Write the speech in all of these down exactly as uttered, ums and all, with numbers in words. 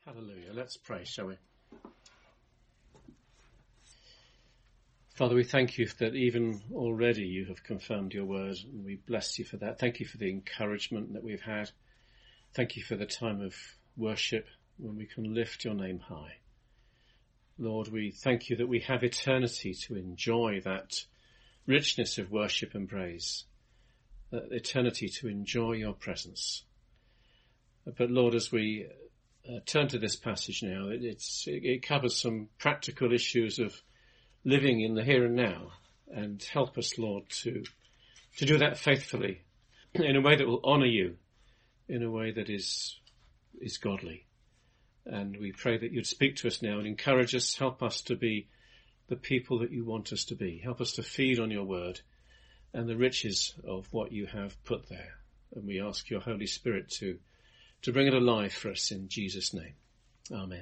Hallelujah. Let's pray, shall we? Father, we thank you that even already you have confirmed your word, and we bless you for that. Thank you for the encouragement that we've had. Thank you for the time of worship when we can lift your name high. Lord, we thank you that we have eternity to enjoy that richness of worship and praise, that eternity to enjoy your presence. But Lord, as we uh, turn to this passage now, it, it's, it covers some practical issues of living in the here and now, and help us, Lord, to to do that faithfully, in a way that will honour you, in a way that is is godly. And we pray that you'd speak to us now and encourage us, help us to be the people that you want us to be. Help us to feed on your word and the riches of what you have put there. And we ask your Holy Spirit to, to bring it alive for us in Jesus' name. Amen.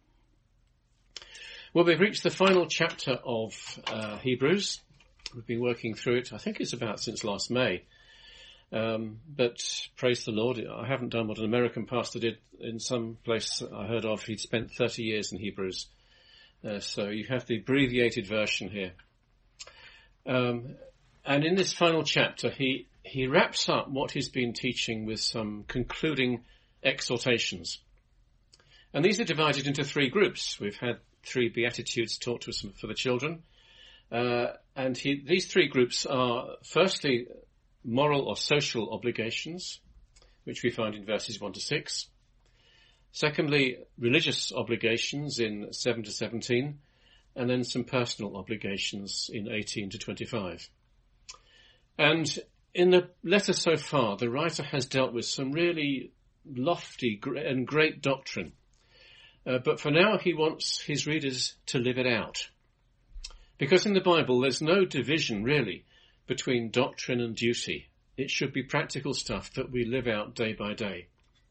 Well, we've reached the final chapter of uh, Hebrews. We've been working through it, I think it's about since last May. Um, but praise the Lord, I haven't done what an American pastor did in some place I heard of. He'd spent thirty years in Hebrews. Uh, so you have the abbreviated version here. Um, and in this final chapter, he, he wraps up what he's been teaching with some concluding exhortations. And these are divided into three groups. We've had three Beatitudes taught to us for the children. Uh, and he, these three groups are, firstly, moral or social obligations, which we find in verses one to six. Secondly, religious obligations in seven to seventeen. And then some personal obligations in eighteen to twenty-five. And in the letter so far, the writer has dealt with some really lofty and great doctrine. Uh, but for now, he wants his readers to live it out. Because in the Bible, there's no division, really, between doctrine and duty. It should be practical stuff that we live out day by day.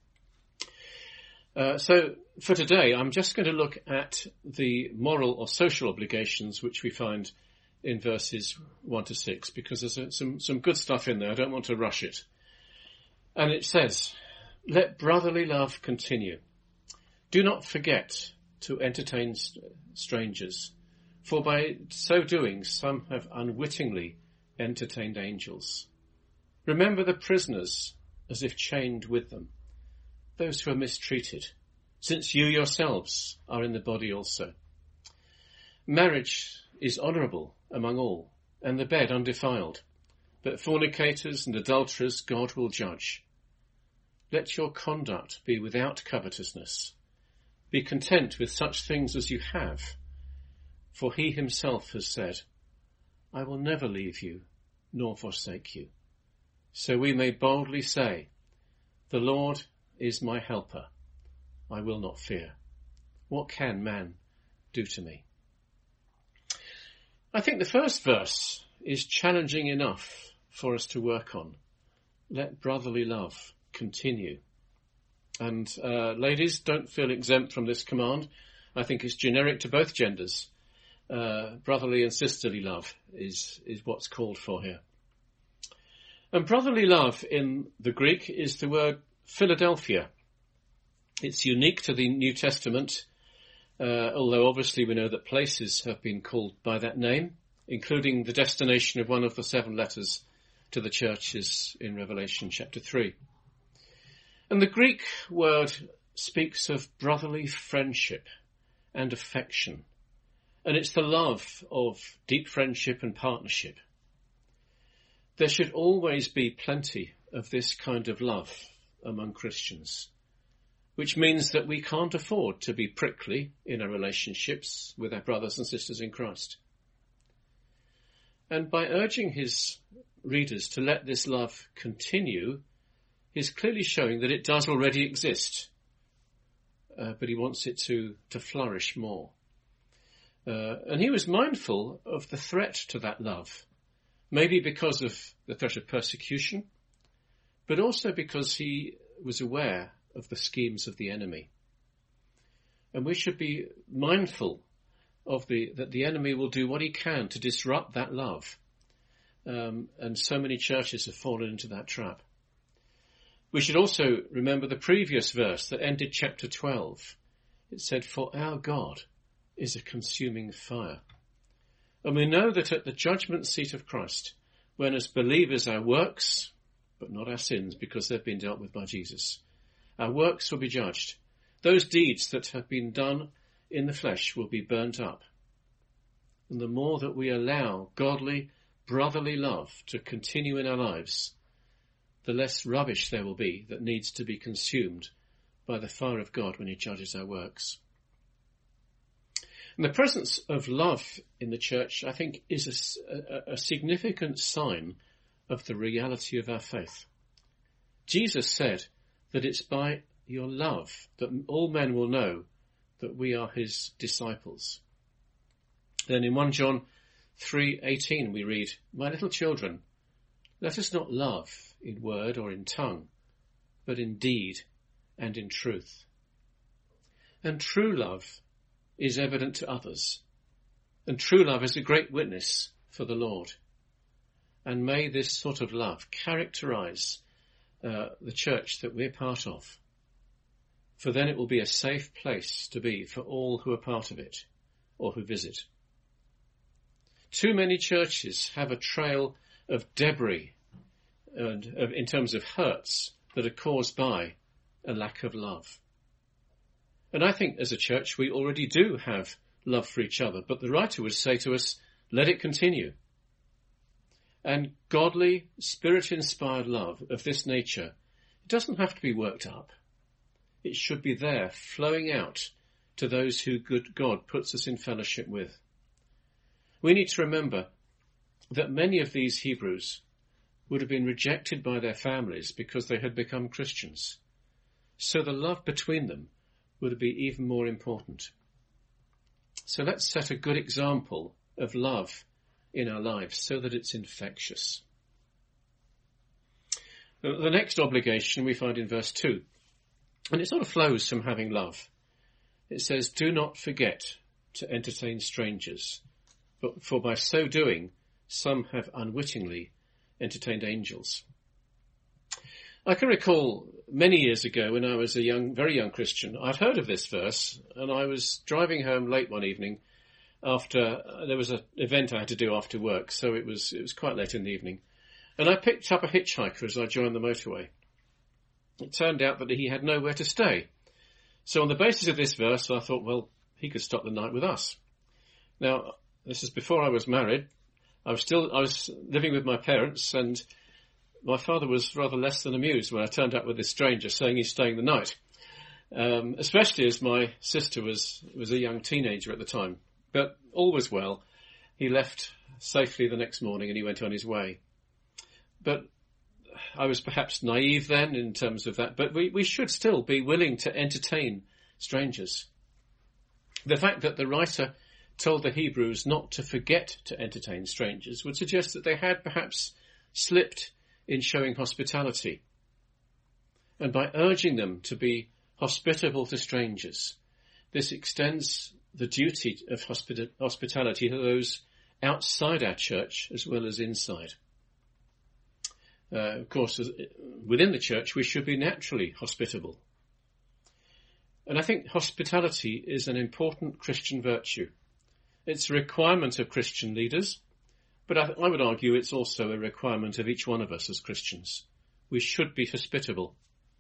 Uh, so, for today, I'm just going to look at the moral or social obligations which we find in verses one to six, because there's a, some, some good stuff in there. I don't want to rush it. And it says, "Let brotherly love continue. Do not forget to entertain strangers, for by so doing some have unwittingly entertained angels. Remember the prisoners as if chained with them, those who are mistreated, since you yourselves are in the body also. Marriage is honourable among all, and the bed undefiled, but fornicators and adulterers God will judge. Let your conduct be without covetousness. Be content with such things as you have, for he himself has said, I will never leave you nor forsake you. So we may boldly say, the Lord is my helper. I will not fear. What can man do to me?" I think the first verse is challenging enough for us to work on. Let brotherly love continue. And uh, ladies, don't feel exempt from this command. I think it's generic to both genders. Uh, brotherly and sisterly love is, is what's called for here. And brotherly love in the Greek is the word Philadelphia. It's unique to the New Testament, uh, although obviously we know that places have been called by that name, including the destination of one of the seven letters to the churches in Revelation chapter three. And the Greek word speaks of brotherly friendship and affection. And it's the love of deep friendship and partnership. There should always be plenty of this kind of love among Christians, which means that we can't afford to be prickly in our relationships with our brothers and sisters in Christ. And by urging his readers to let this love continue, he's clearly showing that it does already exist, uh, but he wants it to, to flourish more. Uh, and he was mindful of the threat to that love, maybe because of the threat of persecution, but also because he was aware of the schemes of the enemy. And we should be mindful of the that the enemy will do what he can to disrupt that love. Um, and so many churches have fallen into that trap. We should also remember the previous verse that ended chapter twelve, It said, "For our God is a consuming fire." And we know that at the judgment seat of Christ, when as believers our works, but not our sins, because they've been dealt with by Jesus, our works will be judged. Those deeds that have been done in the flesh will be burnt up. And the more that we allow godly, brotherly love to continue in our lives, the less rubbish there will be that needs to be consumed by the fire of God when he judges our works. And the presence of love in the church, I think, is a, a, a significant sign of the reality of our faith. Jesus said that it's by your love that all men will know that we are his disciples. Then in First John three eighteen we read, "My little children, let us not love in word or in tongue, but in deed and in truth." And true love is evident to others. And true love is a great witness for the Lord. And may this sort of love characterize uh, the church that we're part of. For then it will be a safe place to be for all who are part of it or who visit. Too many churches have a trail of debris and of, in terms of hurts that are caused by a lack of love. And I think as a church we already do have love for each other, but the writer would say to us, let it continue. And godly, spirit-inspired love of this nature, it doesn't have to be worked up. It should be there, flowing out to those who good God puts us in fellowship with. We need to remember that many of these Hebrews would have been rejected by their families because they had become Christians. So the love between them would be even more important. So let's set a good example of love in our lives so that it's infectious. The next obligation we find in verse two, and it sort of flows from having love. It says, "Do not forget to entertain strangers, but for by so doing some have unwittingly entertained angels." I can recall many years ago when I was a young, very young Christian, I'd heard of this verse, and I was driving home late one evening after, uh, there was an event I had to do after work, so it was, it was quite late in the evening. And I picked up a hitchhiker as I joined the motorway. It turned out that he had nowhere to stay. So on the basis of this verse, I thought, well, he could stop the night with us. Now, this is before I was married. I was still, I was living with my parents, and my father was rather less than amused when I turned up with this stranger saying he's staying the night. Um, especially as my sister was, was a young teenager at the time. But all was well. He left safely the next morning and he went on his way. But I was perhaps naive then in terms of that, but we, we should still be willing to entertain strangers. The fact that the writer told the Hebrews not to forget to entertain strangers would suggest that they had perhaps slipped in showing hospitality. And by urging them to be hospitable to strangers, this extends the duty of hospita- hospitality to those outside our church as well as inside. Uh, of course, within the church, we should be naturally hospitable. And I think hospitality is an important Christian virtue. It's a requirement of Christian leaders, but I, I would argue it's also a requirement of each one of us as Christians. We should be hospitable.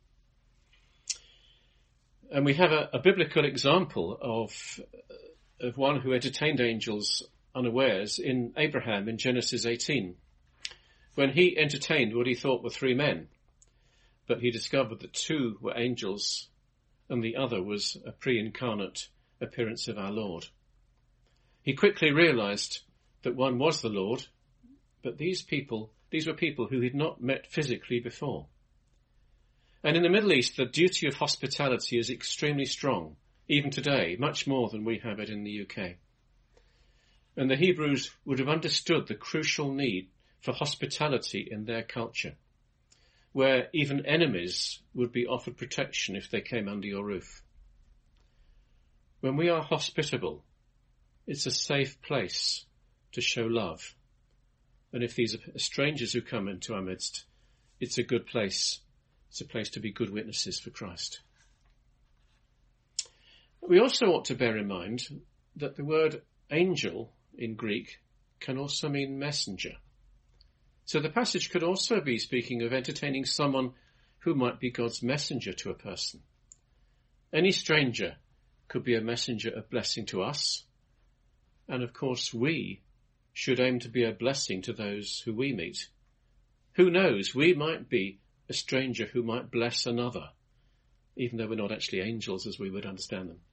And we have a, a biblical example of, of one who entertained angels unawares in Abraham in Genesis eighteen. When he entertained what he thought were three men, but he discovered that two were angels and the other was a pre-incarnate appearance of our Lord. He quickly realized that one was the Lord, but these people, these were people who he'd not met physically before. And in the Middle East, the duty of hospitality is extremely strong, even today, much more than we have it in the U K. And the Hebrews would have understood the crucial need for hospitality in their culture, where even enemies would be offered protection if they came under your roof. When we are hospitable, it's a safe place to show love. And if these are strangers who come into our midst, it's a good place. It's a place to be good witnesses for Christ. We also ought to bear in mind that the word angel in Greek can also mean messenger. So the passage could also be speaking of entertaining someone who might be God's messenger to a person. Any stranger could be a messenger of blessing to us, and of course we should aim to be a blessing to those who we meet. Who knows, we might be a stranger who might bless another, even though we're not actually angels as we would understand them.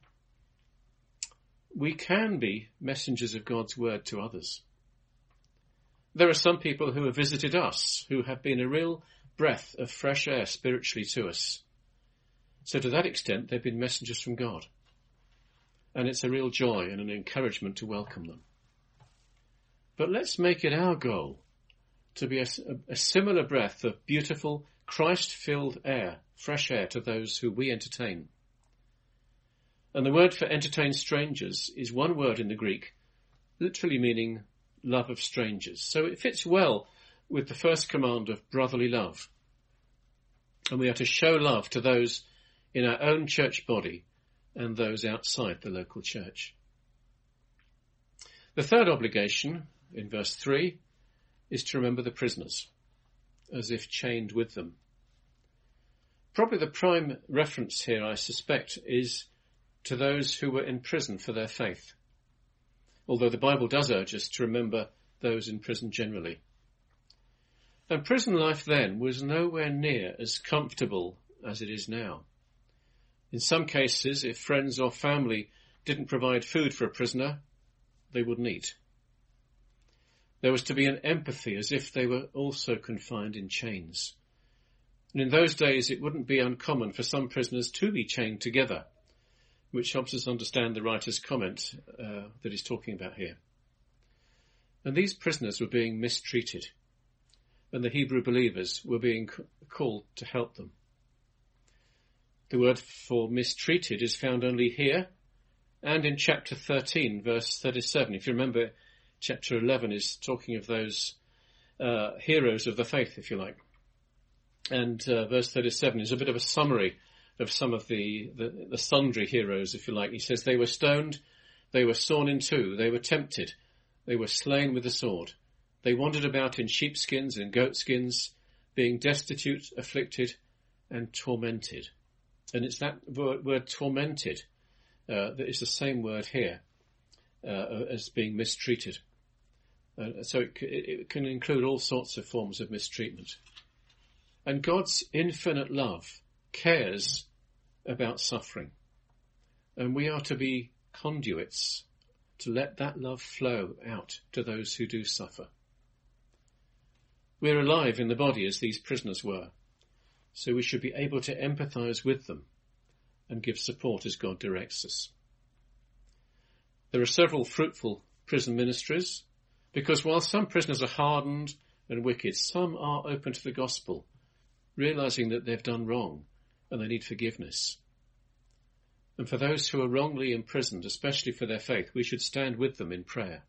We can be messengers of God's word to others. There are some people who have visited us, who have been a real breath of fresh air spiritually to us. So to that extent, they've been messengers from God. And it's a real joy and an encouragement to welcome them. But let's make it our goal to be a, a similar breath of beautiful, Christ-filled air, fresh air to those who we entertain. And the word for entertain strangers is one word in the Greek, literally meaning love of strangers. So it fits well with the first command of brotherly love. And we are to show love to those in our own church body and those outside the local church. The third obligation, in verse three, is to remember the prisoners, as if chained with them. Probably the prime reference here, I suspect, is to those who were in prison for their faith, although the Bible does urge us to remember those in prison generally. And prison life then was nowhere near as comfortable as it is now. In some cases, if friends or family didn't provide food for a prisoner, they wouldn't eat. There was to be an empathy as if they were also confined in chains. And in those days, it wouldn't be uncommon for some prisoners to be chained together, which helps us understand the writer's comment uh, that he's talking about here. And these prisoners were being mistreated, and the Hebrew believers were being c- called to help them. The word for mistreated is found only here and in chapter thirteen, verse thirty-seven. If you remember, chapter eleven is talking of those uh, heroes of the faith, if you like. And uh, verse thirty-seven is a bit of a summary of some of the, the, the sundry heroes, if you like. He says, they were stoned, they were sawn in two, they were tempted, they were slain with the sword. They wandered about in sheepskins and goatskins, being destitute, afflicted, and tormented. And it's that word, word tormented uh, that is the same word here uh, as being mistreated. Uh, so it, it can include all sorts of forms of mistreatment. And God's infinite love cares about suffering. And we are to be conduits to let that love flow out to those who do suffer. We're alive in the body as these prisoners were, so we should be able to empathise with them and give support as God directs us. There are several fruitful prison ministries, because while some prisoners are hardened and wicked, some are open to the gospel, realising that they've done wrong and they need forgiveness. And for those who are wrongly imprisoned, especially for their faith, we should stand with them in prayer.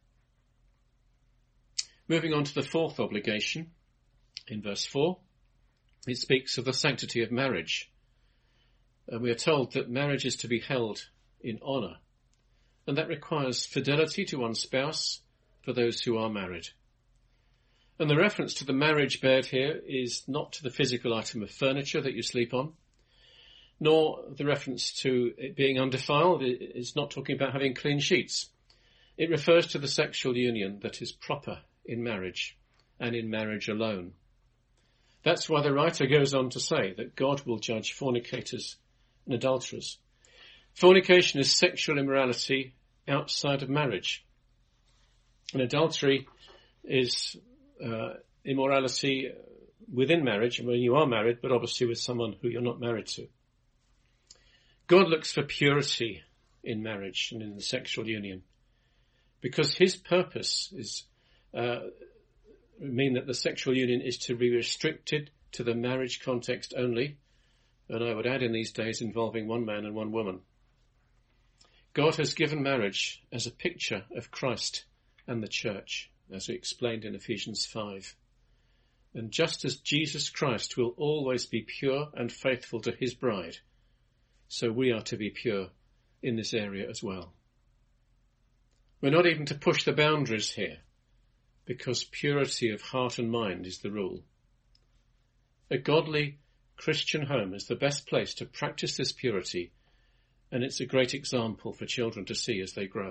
Moving on to the fourth obligation, in verse four, it speaks of the sanctity of marriage. And we are told that marriage is to be held in honour, and that requires fidelity to one's spouse for those who are married. And the reference to the marriage bed here is not to the physical item of furniture that you sleep on, nor the reference to it being undefiled. It's not talking about having clean sheets. It refers to the sexual union that is proper in marriage and in marriage alone. That's why the writer goes on to say that God will judge fornicators and adulterers. Fornication is sexual immorality outside of marriage. And adultery is uh, immorality within marriage when you are married, but obviously with someone who you're not married to. God looks for purity in marriage and in the sexual union, because his purpose is uh, mean that the sexual union is to be restricted to the marriage context only, and I would add in these days involving one man and one woman. God has given marriage as a picture of Christ and the church, as we explained in Ephesians five. And just as Jesus Christ will always be pure and faithful to his bride, so we are to be pure in this area as well. We're not even to push the boundaries here, because purity of heart and mind is the rule. A godly Christian home is the best place to practice this purity, and it's a great example for children to see as they grow.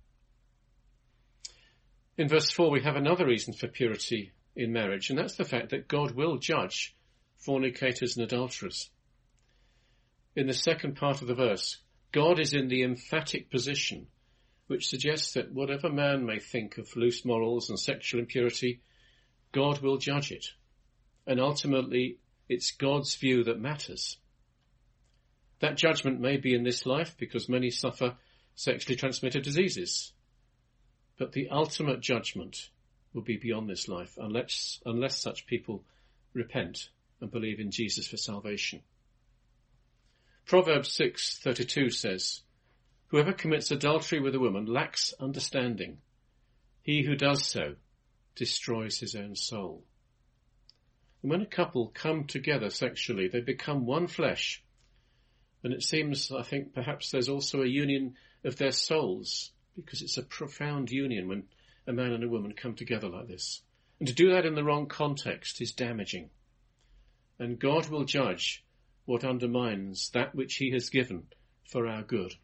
In verse four, we have another reason for purity in marriage, and that's the fact that God will judge fornicators and adulterers. In the second part of the verse, God is in the emphatic position which suggests that whatever man may think of loose morals and sexual impurity, God will judge it. And ultimately, it's God's view that matters. That judgment may be in this life because many suffer sexually transmitted diseases. But the ultimate judgment will be beyond this life unless, unless such people repent and believe in Jesus for salvation. Proverbs six thirty-two says, "Whoever commits adultery with a woman lacks understanding. He who does so destroys his own soul." And when a couple come together sexually, they become one flesh. And it seems, I think, perhaps there's also a union of their souls, because it's a profound union when a man and a woman come together like this. And to do that in the wrong context is damaging. And God will judge what undermines that which he has given for our good.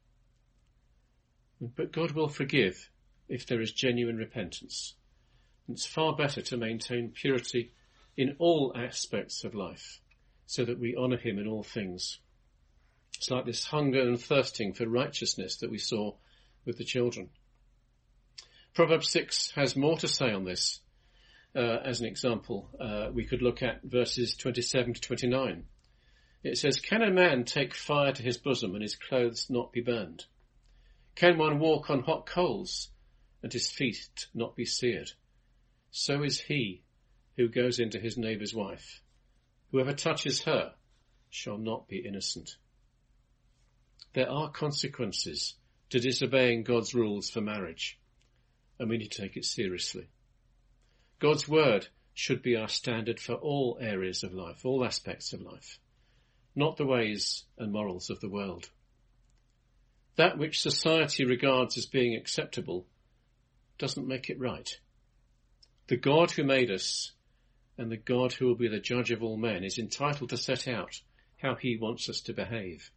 But God will forgive if there is genuine repentance. It's far better to maintain purity in all aspects of life so that we honour him in all things. It's like this hunger and thirsting for righteousness that we saw with the children. Proverbs six has more to say on this. Uh, as an example, uh, we could look at verses twenty-seven to twenty-nine. It says, "Can a man take fire to his bosom and his clothes not be burned? Can one walk on hot coals and his feet not be seared? So is he who goes into his neighbour's wife. Whoever touches her shall not be innocent." There are consequences to disobeying God's rules for marriage, and we need to take it seriously. God's word should be our standard for all areas of life, all aspects of life, not the ways and morals of the world. That which society regards as being acceptable doesn't make it right. The God who made us and the God who will be the judge of all men is entitled to set out how he wants us to behave.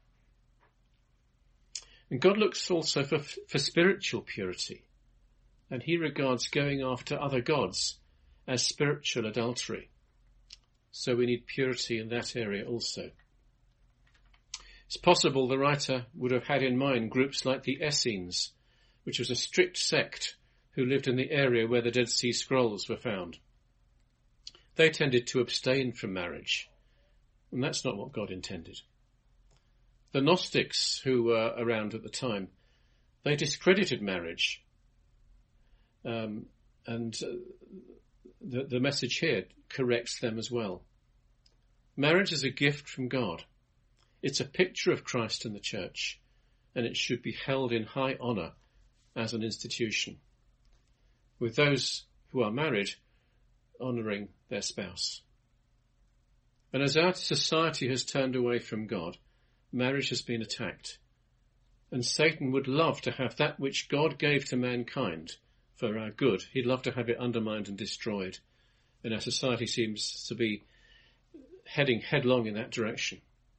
And God looks also for, for spiritual purity, and he regards going after other gods as spiritual adultery. So we need purity in that area also. It's possible the writer would have had in mind groups like the Essenes, which was a strict sect who lived in the area where the Dead Sea Scrolls were found. They tended to abstain from marriage, and that's not what God intended. The Gnostics, who were around at the time, they discredited marriage, um, and uh, the, the message here corrects them as well. Marriage is a gift from God. It's a picture of Christ and the church, and it should be held in high honour as an institution, with those who are married honouring their spouse. And as our society has turned away from God, marriage has been attacked, and Satan would love to have that which God gave to mankind for our good. He'd love to have it undermined and destroyed, and our society seems to be heading headlong in that direction.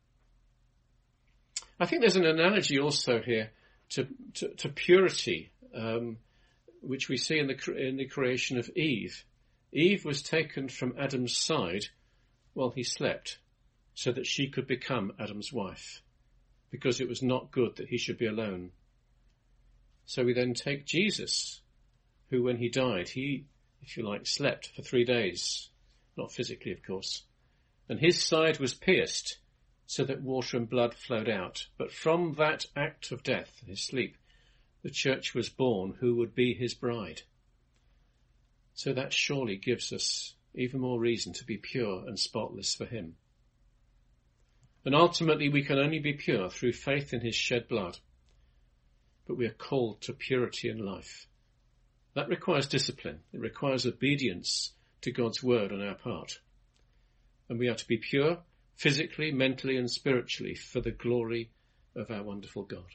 I think there's an analogy also here to, to, to purity, um, which we see in the, in the creation of Eve. Eve was taken from Adam's side while he slept, so that she could become Adam's wife, because it was not good that he should be alone. So we then take Jesus, who when he died, he, if you like, slept for three days, not physically, of course, and his side was pierced so that water and blood flowed out. But from that act of death, his sleep, the church was born, who would be his bride. So that surely gives us even more reason to be pure and spotless for him. And ultimately we can only be pure through faith in his shed blood. But we are called to purity in life. That requires discipline. It requires obedience to God's word on our part. And we are to be pure physically, mentally and spiritually, for the glory of our wonderful God.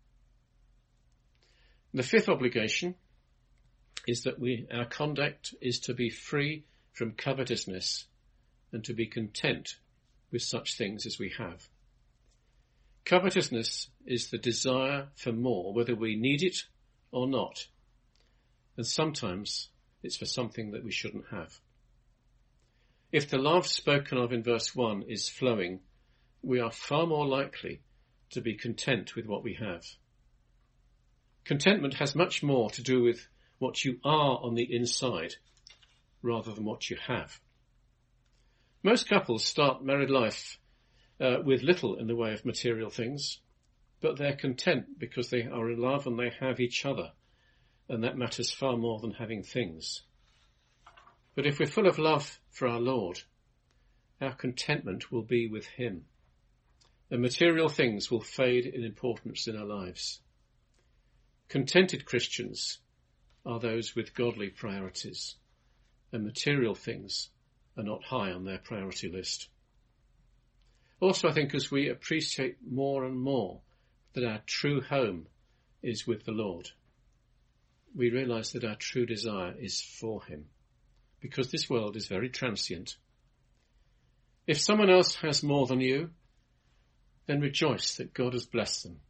The fifth obligation is that we, our conduct is to be free from covetousness and to be content with such things as we have. Covetousness is the desire for more, whether we need it or not. And sometimes it's for something that we shouldn't have. If the love spoken of in verse one is flowing, we are far more likely to be content with what we have. Contentment has much more to do with what you are on the inside rather than what you have. Most couples start married life uh, with little in the way of material things, but they're content because they are in love and they have each other, and that matters far more than having things. But if we're full of love for our Lord, our contentment will be with him, and material things will fade in importance in our lives. Contented Christians are those with godly priorities, and material things are not high on their priority list. Also, I think as we appreciate more and more that our true home is with the Lord, we realise that our true desire is for him, because this world is very transient. If someone else has more than you, then rejoice that God has blessed them.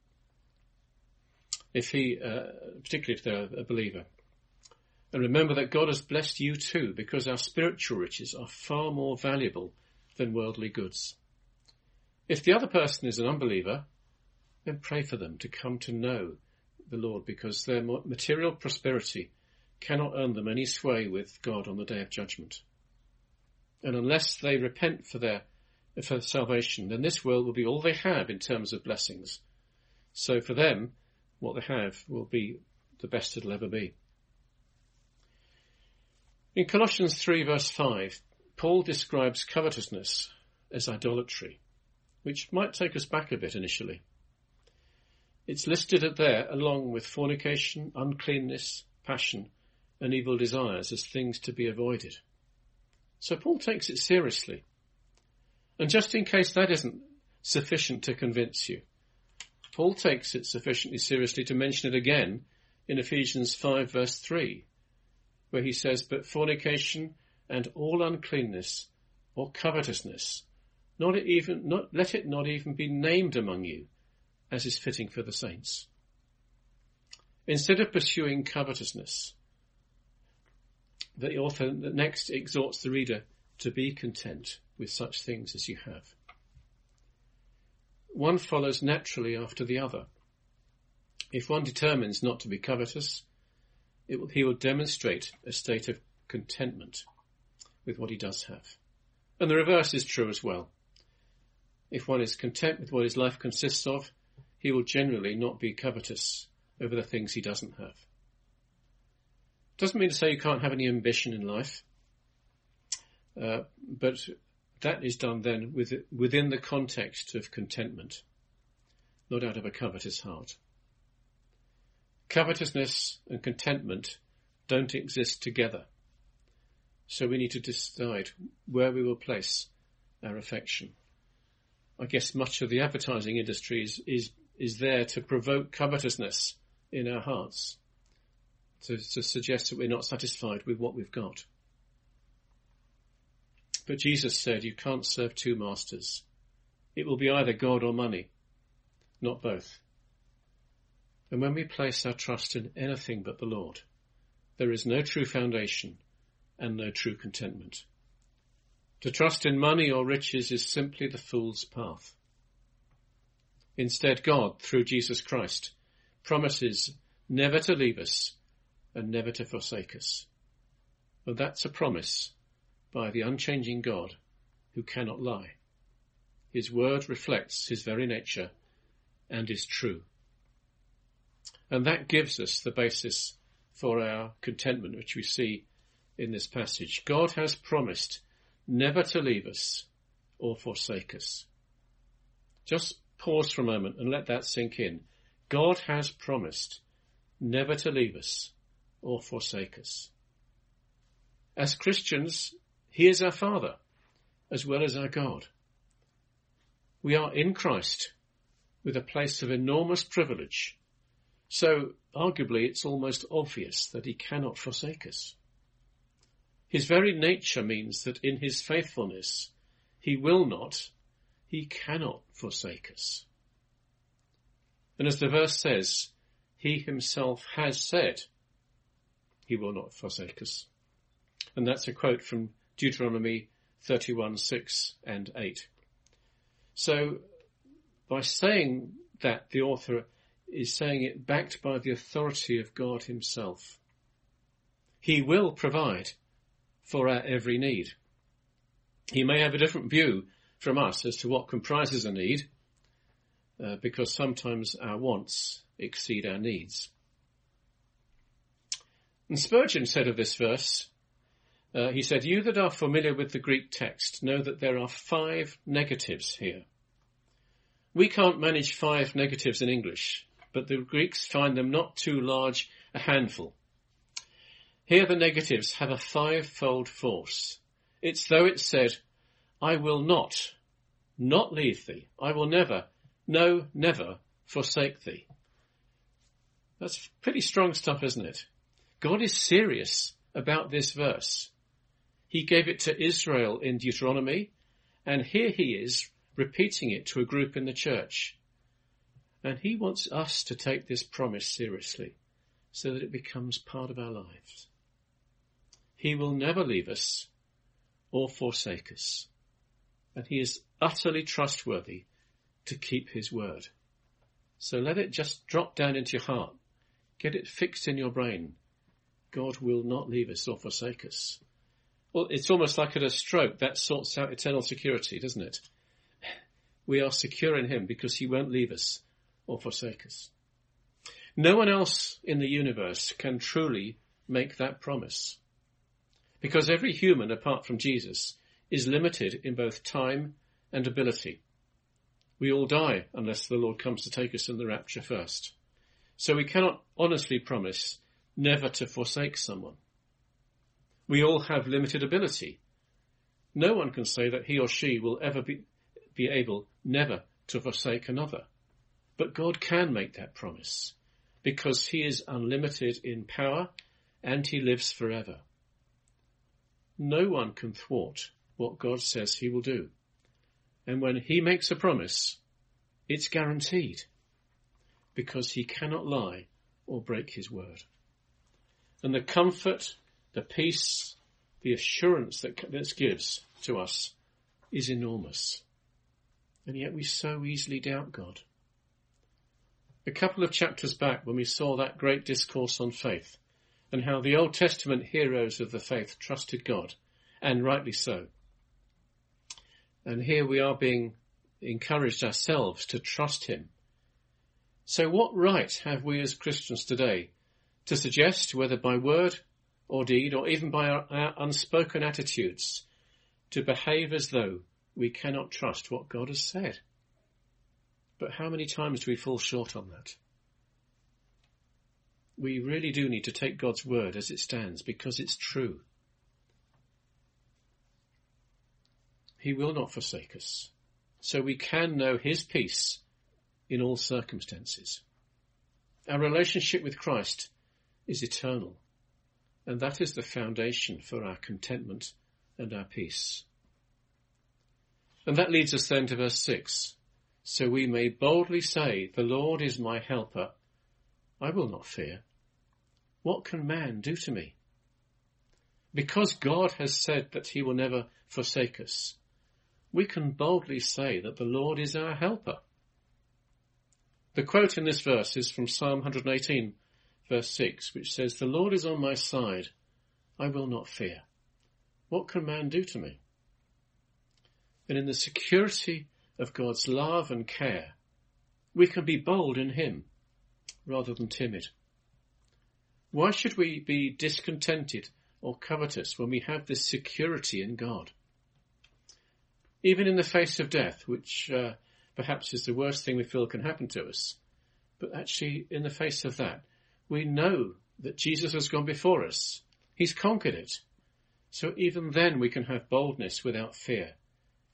If he, uh, particularly if they're a believer. And remember that God has blessed you too, because our spiritual riches are far more valuable than worldly goods. If the other person is an unbeliever, then pray for them to come to know the Lord, because their material prosperity cannot earn them any sway with God on the day of judgment. And unless they repent for their for salvation, then this world will be all they have in terms of blessings. So for them, what they have will be the best it'll ever be. In Colossians three verse five, Paul describes covetousness as idolatry, which might take us back a bit initially. It's listed there along with fornication, uncleanness, passion, and evil desires as things to be avoided. So Paul takes it seriously. And just in case that isn't sufficient to convince you, Paul takes it sufficiently seriously to mention it again in Ephesians five verse three, where he says, "But fornication and all uncleanness or covetousness, not even, not, let it not even be named among you, as is fitting for the saints." Instead of pursuing covetousness, the author next exhorts the reader to be content with such things as you have. One follows naturally after the other. If one determines not to be covetous, it will, he will demonstrate a state of contentment with what he does have. And the reverse is true as well. If one is content with what his life consists of, he will generally not be covetous over the things he doesn't have. Doesn't mean to say you can't have any ambition in life, uh, but that is done then with, within the context of contentment, not out of a covetous heart. Covetousness and contentment don't exist together, so we need to decide where we will place our affection. I guess much of the advertising industry is, is, is there to provoke covetousness in our hearts, to, to suggest that we're not satisfied with what we've got. But Jesus said you can't serve two masters. It will be either God or money, not both. And when we place our trust in anything but the Lord, there is no true foundation and no true contentment. To trust in money or riches is simply the fool's path. Instead, God, through Jesus Christ, promises never to leave us and never to forsake us. And that's a promise by the unchanging God who cannot lie. His word reflects his very nature and is true. And that gives us the basis for our contentment, which we see in this passage. God has promised never to leave us or forsake us. Just pause for a moment and let that sink in. God has promised never to leave us or forsake us. As Christians, he is our Father as well as our God. We are in Christ with a place of enormous privilege. So, arguably, it's almost obvious that he cannot forsake us. His very nature means that in his faithfulness, he will not, he cannot forsake us. And as the verse says, he himself has said he will not forsake us. And that's a quote from Deuteronomy thirty-one, six and eight. So, by saying that, the author is saying it backed by the authority of God himself. He will provide for our every need. He may have a different view from us as to what comprises a need, uh, because sometimes our wants exceed our needs. And Spurgeon said of this verse, uh, he said, "You that are familiar with the Greek text know that there are five negatives here. We can't manage five negatives in English, but the Greeks find them not too large a handful. Here the negatives have a five-fold force. It's though it said, I will not, not leave thee. I will never, no, never forsake thee." That's pretty strong stuff, isn't it? God is serious about this verse. He gave it to Israel in Deuteronomy, and here he is repeating it to a group in the church. And he wants us to take this promise seriously so that it becomes part of our lives. He will never leave us or forsake us. And he is utterly trustworthy to keep his word. So let it just drop down into your heart. Get it fixed in your brain. God will not leave us or forsake us. Well, it's almost like at a stroke. That sorts out eternal security, doesn't it? We are secure in him because he won't leave us or forsake us. No one else in the universe can truly make that promise, because every human apart from Jesus is limited in both time and ability. We all die unless the Lord comes to take us in the rapture first. So we cannot honestly promise never to forsake someone. We all have limited ability. No one can say that he or she will ever be, be able never to forsake another. But God can make that promise because he is unlimited in power and he lives forever. No one can thwart what God says he will do. And when he makes a promise, it's guaranteed because he cannot lie or break his word. And the comfort, the peace, the assurance that this gives to us is enormous. And yet we so easily doubt God. A couple of chapters back when we saw that great discourse on faith and how the Old Testament heroes of the faith trusted God, and rightly so. And here we are being encouraged ourselves to trust him. So what right have we as Christians today to suggest, whether by word or deed, or even by our, our unspoken attitudes, to behave as though we cannot trust what God has said? But how many times do we fall short on that? We really do need to take God's word as it stands because it's true. He will not forsake us, so we can know his peace in all circumstances. Our relationship with Christ is eternal, and that is the foundation for our contentment and our peace. And that leads us then to verse six. So we may boldly say, the Lord is my helper. I will not fear. What can man do to me? Because God has said that he will never forsake us, we can boldly say that the Lord is our helper. The quote in this verse is from Psalm one eighteen, verse six, which says, the Lord is on my side. I will not fear. What can man do to me? And in the security of God's love and care, we can be bold in him rather than timid. Why should we be discontented or covetous when we have this security in God? Even in the face of death, which uh, perhaps is the worst thing we feel can happen to us, but actually in the face of that, we know that Jesus has gone before us. He's conquered it. So even then we can have boldness without fear,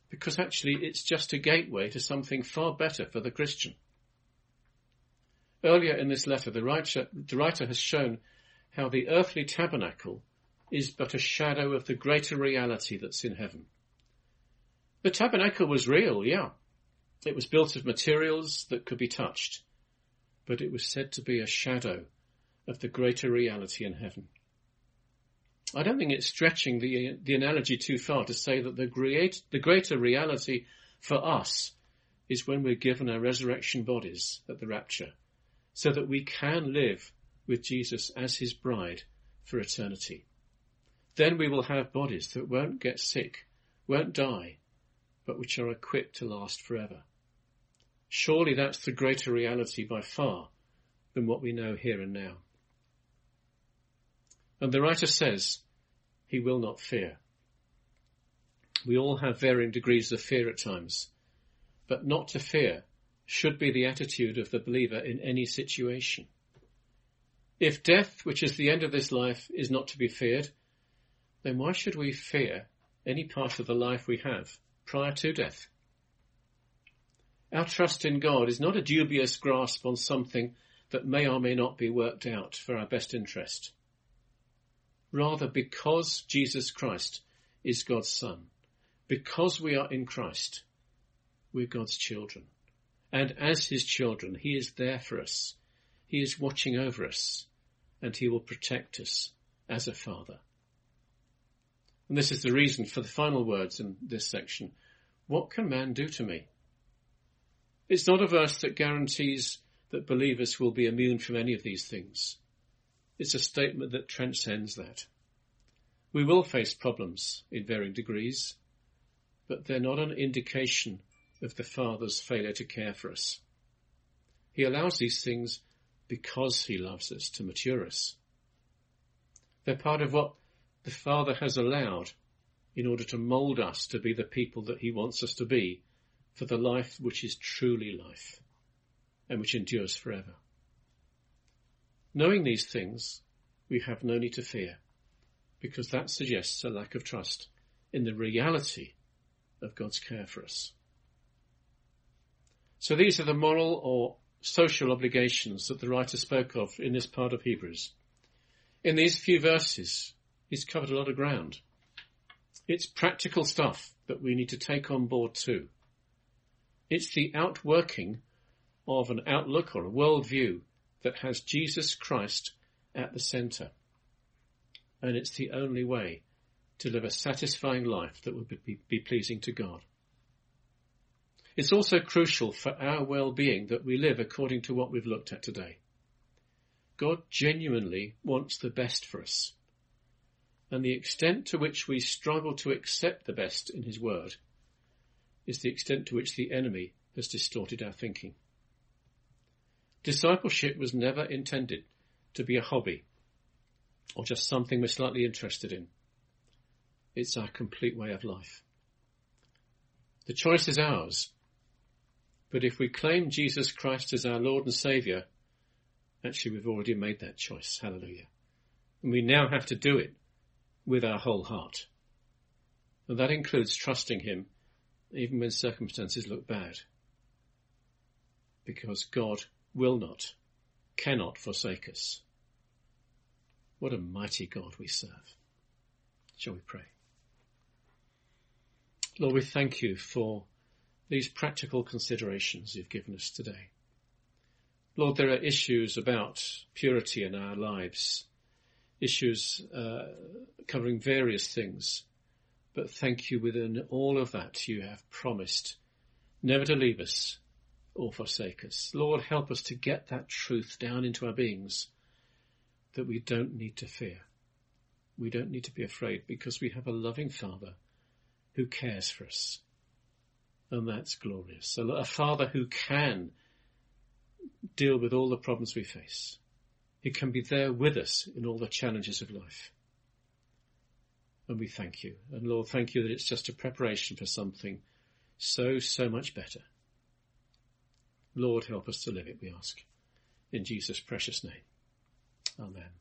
because actually it's just a gateway to something far better for the Christian. Earlier in this letter, the writer, the writer has shown how the earthly tabernacle is but a shadow of the greater reality that's in heaven. The tabernacle was real, yeah. It was built of materials that could be touched, but it was said to be a shadow of the greater reality in heaven. I don't think it's stretching the, the analogy too far to say that the, great, the greater reality for us is when we're given our resurrection bodies at the rapture, so that we can live with Jesus as his bride for eternity. Then we will have bodies that won't get sick, won't die, but which are equipped to last forever. Surely that's the greater reality by far than what we know here and now. And the writer says he will not fear. We all have varying degrees of fear at times, but not to fear should be the attitude of the believer in any situation. If death, which is the end of this life, is not to be feared, then why should we fear any part of the life we have prior to death? Our trust in God is not a dubious grasp on something that may or may not be worked out for our best interest. Rather, because Jesus Christ is God's Son, because we are in Christ, we're God's children. And as his children, he is there for us. He is watching over us, and he will protect us as a father. And this is the reason for the final words in this section. What can man do to me? It's not a verse that guarantees that believers will be immune from any of these things. It's a statement that transcends that. We will face problems in varying degrees, but they're not an indication of the Father's failure to care for us. He allows these things because he loves us, to mature us. They're part of what the Father has allowed in order to mould us to be the people that he wants us to be for the life which is truly life and which endures forever. Knowing these things, we have no need to fear, because that suggests a lack of trust in the reality of God's care for us. So these are the moral or social obligations that the writer spoke of in this part of Hebrews. In these few verses, he's covered a lot of ground. It's practical stuff that we need to take on board too. It's the outworking of an outlook or a worldview that has Jesus Christ at the centre. And it's the only way to live a satisfying life that would be, be pleasing to God. It's also crucial for our well-being that we live according to what we've looked at today. God genuinely wants the best for us. And the extent to which we struggle to accept the best in his word is the extent to which the enemy has distorted our thinking. Discipleship was never intended to be a hobby or just something we're slightly interested in. It's our complete way of life. The choice is ours, but if we claim Jesus Christ as our Lord and Saviour, actually we've already made that choice. Hallelujah. And we now have to do it with our whole heart. And that includes trusting him even when circumstances look bad. Because God will not, cannot forsake us. What a mighty God we serve. Shall we pray? Lord, we thank you for these practical considerations you've given us today. Lord, there are issues about purity in our lives, issues uh, covering various things, but thank you, within all of that you have promised never to leave us or forsake us. Lord, help us to get that truth down into our beings, that we don't need to fear. We don't need to be afraid, because we have a loving Father who cares for us. And that's glorious. A Father who can deal with all the problems we face. He can be there with us in all the challenges of life. And we thank you. And Lord, thank you that it's just a preparation for something so, so much better. Lord, help us to live it, we ask. In Jesus' precious name. Amen.